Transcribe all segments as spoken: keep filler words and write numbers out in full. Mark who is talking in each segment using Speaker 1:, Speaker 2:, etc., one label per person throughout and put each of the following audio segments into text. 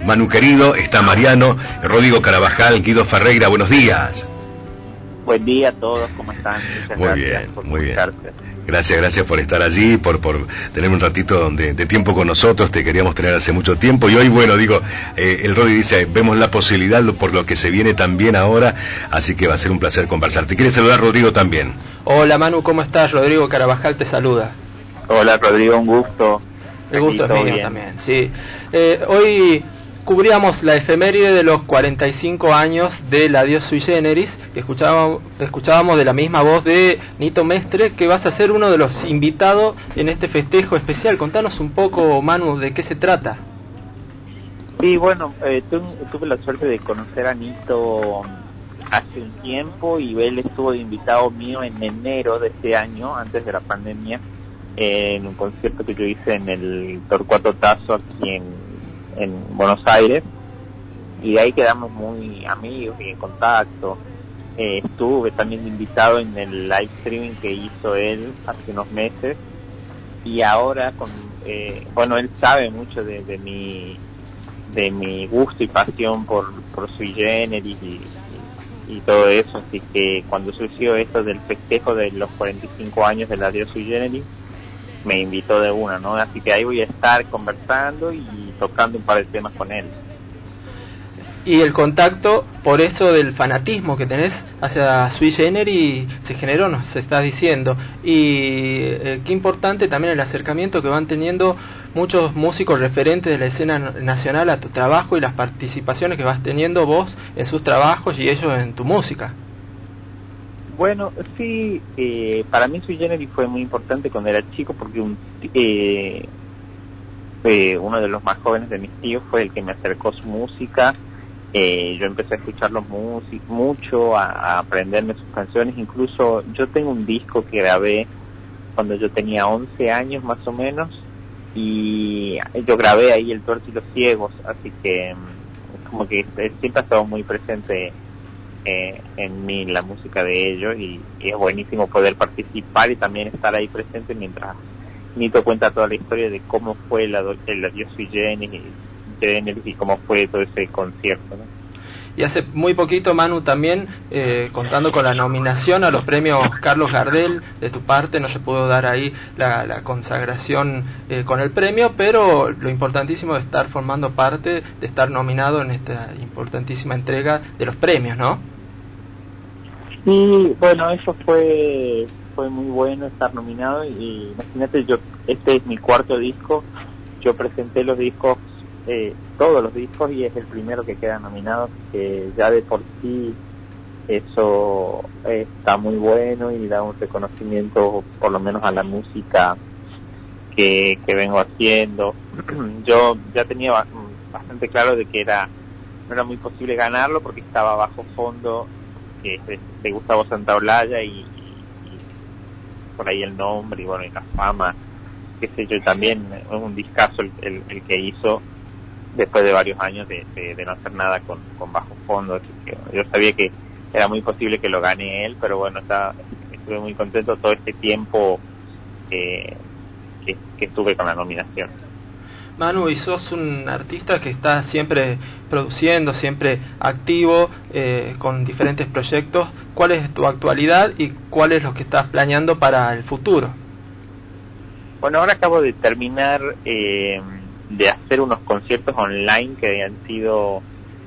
Speaker 1: Manu querido, está Mariano, Rodrigo Carabajal, Guido Ferreira, buenos días.
Speaker 2: Buen día a todos, ¿cómo están? Muchas
Speaker 1: muy
Speaker 2: gracias
Speaker 1: bien,
Speaker 2: por
Speaker 1: muy bien.
Speaker 2: escucharse.
Speaker 1: Gracias, gracias por estar allí, por por tener un ratito de, de tiempo con nosotros. Te queríamos tener hace mucho tiempo y hoy, bueno, digo, eh, el Rodri dice, vemos la posibilidad por lo que se viene también ahora, así que va a ser un placer conversar. Te quiere saludar Rodrigo también.
Speaker 3: Hola Manu, ¿cómo estás? Rodrigo Carabajal te saluda.
Speaker 2: Hola Rodrigo, un gusto.
Speaker 3: El gusto
Speaker 2: Aquí,
Speaker 3: es mío
Speaker 2: bien.
Speaker 3: también, sí. Eh, hoy cubríamos la efeméride de los cuarenta y cinco años del Adiós Sui Generis, que escuchábamos, escuchábamos de la misma voz de Nito Mestre, que vas a ser uno de los invitados en este festejo especial. Contanos un poco, Manu, de qué se trata.
Speaker 2: Sí, bueno, eh, tuve, tuve la suerte de conocer a Nito hace un tiempo y él estuvo de invitado mío en enero de este año, antes de la pandemia, eh, en un concierto que yo hice en el Torcuato Tazo aquí en, en Buenos Aires, y ahí quedamos muy amigos y en contacto. Eh, estuve también de invitado en el live streaming que hizo él hace unos meses, y ahora con eh, bueno, él sabe mucho de, de mi de mi gusto y pasión por por Sui Generis y, y, y todo eso, así que cuando surgió esto del festejo de los cuarenta y cinco años del Adiós Sui Generis, me invitó de una, ¿no? Así que ahí voy a estar conversando y tocando un par de temas con él.
Speaker 3: Y el contacto, por eso del fanatismo que tenés hacia Sui Generis, se generó, nos estás diciendo. Y eh, qué importante también el acercamiento que van teniendo muchos músicos referentes de la escena nacional a tu trabajo y las participaciones que vas teniendo vos en sus trabajos y ellos en tu música.
Speaker 2: Bueno, sí, eh, para mí Sui Generis fue muy importante cuando era chico, porque un, eh, eh, uno de los más jóvenes de mis tíos fue el que me acercó su música. Eh, yo empecé a escucharlos music, mucho, a, a aprenderme sus canciones. Incluso yo tengo un disco que grabé cuando yo tenía once años más o menos, y yo grabé ahí El Tuerto y los Ciegos, así que como que siempre ha estado muy presente eh, en mí la música de ellos, y, y es buenísimo poder participar y también estar ahí presente mientras Nito cuenta toda la historia de cómo fue el, el Adiós Sui Generis y cómo fue todo ese concierto, ¿no?
Speaker 3: Y hace muy poquito, Manu, también eh, contando con la nominación a los premios Carlos Gardel de tu parte, no se pudo dar ahí la, la consagración eh, con el premio, pero lo importantísimo es estar formando parte, de estar nominado en esta importantísima entrega de los premios, ¿no?
Speaker 2: Sí, bueno, eso fue fue muy bueno, estar nominado. Y imagínate, yo este es mi cuarto disco, yo presenté los discos, eh, todos los discos, y es el primero que queda nominado, que ya de por sí eso eh, está muy bueno y da un reconocimiento por lo menos a la música que, que vengo haciendo. Yo ya tenía bastante claro de que era no era muy posible ganarlo, porque estaba bajo fondo, que es de, de Gustavo Santaolalla, y, y, y por ahí el nombre y bueno, y la fama, qué sé yo, también es un discazo el, el, el que hizo después de varios años de, de, de no hacer nada con, con bajo fondo, así que yo sabía que era muy posible que lo gane él, pero bueno, está, estuve muy contento todo este tiempo eh, que, que estuve con la nominación.
Speaker 3: Manu, y sos un artista que está siempre produciendo, siempre activo, eh, con diferentes proyectos. ¿Cuál es tu actualidad y cuál es lo que estás planeando para el futuro?
Speaker 2: Bueno, ahora acabo de terminar eh, de hacer unos conciertos online que han sido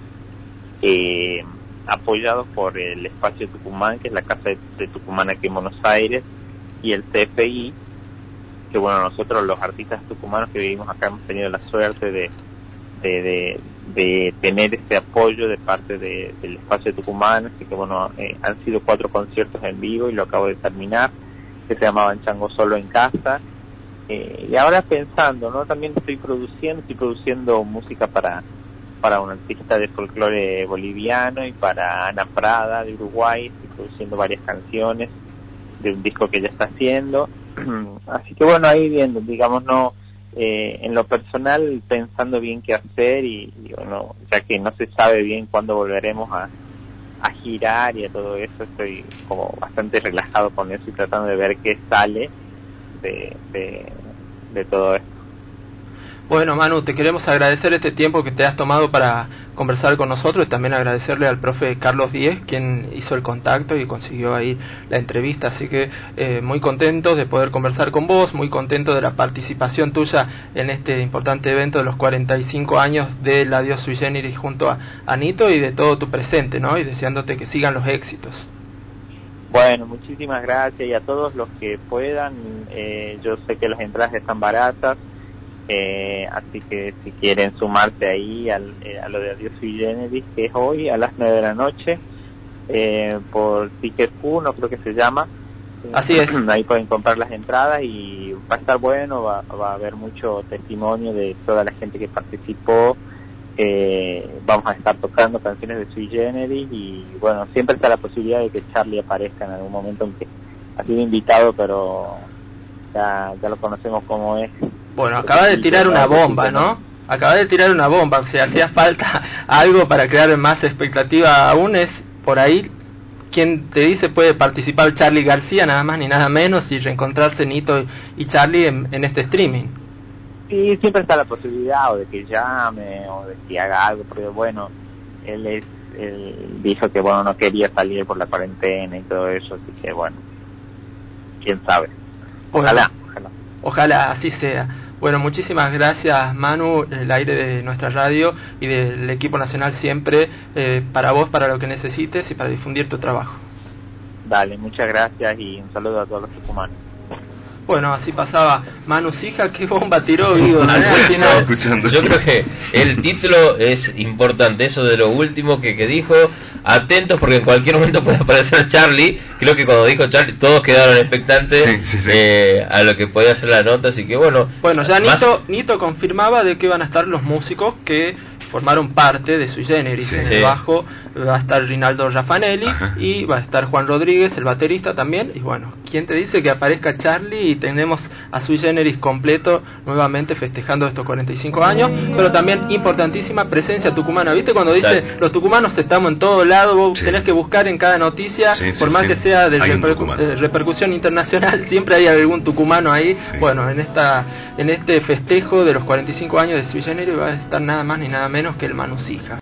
Speaker 2: eh, apoyados por el Espacio Tucumán, que es la Casa de, de Tucumán aquí en Buenos Aires, y el C F I, que bueno, nosotros los artistas tucumanos que vivimos acá hemos tenido la suerte de de, de, de tener ese apoyo de parte de, del Espacio Tucumán, así que bueno, eh, han sido cuatro conciertos en vivo y lo acabo de terminar, que se llamaban Chango Solo en Casa, eh, y ahora pensando, ¿no? También estoy produciendo, estoy produciendo música para para un artista de folclore boliviano y para Ana Prada de Uruguay, estoy produciendo varias canciones de un disco que ella está haciendo. Así que bueno, ahí viendo, digamos, no eh, en lo personal, pensando bien qué hacer, y, y bueno, ya que no se sabe bien cuándo volveremos a, a girar y a todo eso, estoy como bastante relajado con eso y tratando de ver qué sale de, de, de todo esto.
Speaker 3: Bueno, Manu, te queremos agradecer este tiempo que te has tomado para conversar con nosotros y también agradecerle al profe Carlos Díez, quien hizo el contacto y consiguió ahí la entrevista. Así que eh, muy contentos de poder conversar con vos, muy contentos de la participación tuya en este importante evento de los cuarenta y cinco años del Adiós Sui Generis junto a Anito y de todo tu presente, ¿no? Y deseándote que sigan los éxitos.
Speaker 2: Bueno, muchísimas gracias y a todos los que puedan. Eh, yo sé que las entradas están baratas. Eh, así que si quieren sumarse ahí al, eh, a lo de Adiós Sui Generis, que es hoy a las nueve de la noche, eh, por Ticket uno creo que se llama.
Speaker 3: Así es.
Speaker 2: Ahí pueden comprar las entradas y va a estar bueno, va, va a haber mucho testimonio de toda la gente que participó. Eh, vamos a estar tocando canciones de Sui Generis y bueno, siempre está la posibilidad de que Charlie aparezca en algún momento, aunque ha sido invitado, pero ya, ya lo conocemos como es.
Speaker 3: Bueno, acaba de tirar una bomba, ¿no? Acaba de tirar una bomba, si hacía falta algo para crear más expectativa aún es por ahí. Quien te dice puede participar Charly García, nada más ni nada menos, y reencontrarse Nito y Charly en, en este streaming.
Speaker 2: Sí, siempre está la posibilidad o de que llame o de que haga algo, porque bueno, él es, él dijo que bueno, no quería salir por la cuarentena y todo eso, así que bueno, quién sabe. Ojalá,
Speaker 3: bueno,
Speaker 2: ojalá.
Speaker 3: Ojalá así sea. Bueno, muchísimas gracias, Manu, el aire de nuestra radio y del equipo nacional siempre, eh, para vos, para lo que necesites y para difundir tu trabajo.
Speaker 2: Dale, muchas gracias y un saludo a todos los tucumanos.
Speaker 3: Bueno, así pasaba Manu Sija, qué bomba tiró Vigo, ¿no?
Speaker 1: escuchando.
Speaker 4: Yo creo que el título es importante, eso de lo último que, que dijo, atentos porque en cualquier momento puede aparecer Charly. Creo que cuando dijo Charly todos quedaron expectantes, sí, sí, sí. Eh, a lo que podía hacer la nota, así que bueno.
Speaker 3: Bueno, ya
Speaker 4: más...
Speaker 3: Nito, Nito confirmaba de que van a estar los músicos que formaron parte de Sui Generis. Sí, en el sí. bajo va a estar Rinaldo Raffanelli. Ajá. Y va a estar Juan Rodríguez, el baterista también. Y bueno, ¿quién te dice que aparezca Charly y tenemos a Sui Generis completo nuevamente festejando estos cuarenta y cinco años? Pero también importantísima presencia tucumana. ¿Viste cuando dice Exacto. los tucumanos estamos en todo lado? Vos sí. tenés que buscar en cada noticia, sí, sí, por más sí. que sea de repercu eh, repercusión internacional, siempre hay algún tucumano ahí. Sí. Bueno, en esta en este festejo de los cuarenta y cinco años de Sui Generis va a estar nada más ni nada menos que el Manu Sija.